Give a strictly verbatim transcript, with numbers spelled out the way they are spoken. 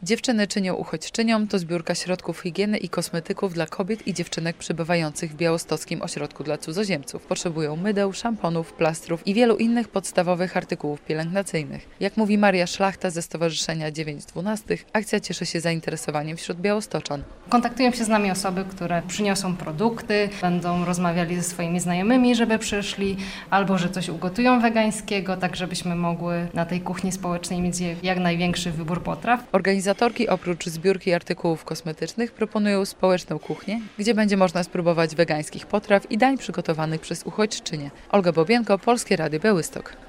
Dziewczyny czynią uchodźczyniom to zbiórka środków higieny i kosmetyków dla kobiet i dziewczynek przebywających w Białostockim Ośrodku dla Cudzoziemców. Potrzebują mydeł, szamponów, plastrów i wielu innych podstawowych artykułów pielęgnacyjnych. Jak mówi Maria Szlachta ze Stowarzyszenia dziewięć dwanaście, akcja cieszy się zainteresowaniem wśród białostoczan. Kontaktują się z nami osoby, które przyniosą produkty, będą rozmawiali ze swoimi znajomymi, żeby przyszli, albo że coś ugotują wegańskiego, tak żebyśmy mogły na tej kuchni społecznej mieć jak największy wybór potraw. Organizatorki oprócz zbiórki artykułów kosmetycznych proponują społeczną kuchnię, gdzie będzie można spróbować wegańskich potraw i dań przygotowanych przez uchodźczynie. Olga Bobienko, Polskie Radio Białystok.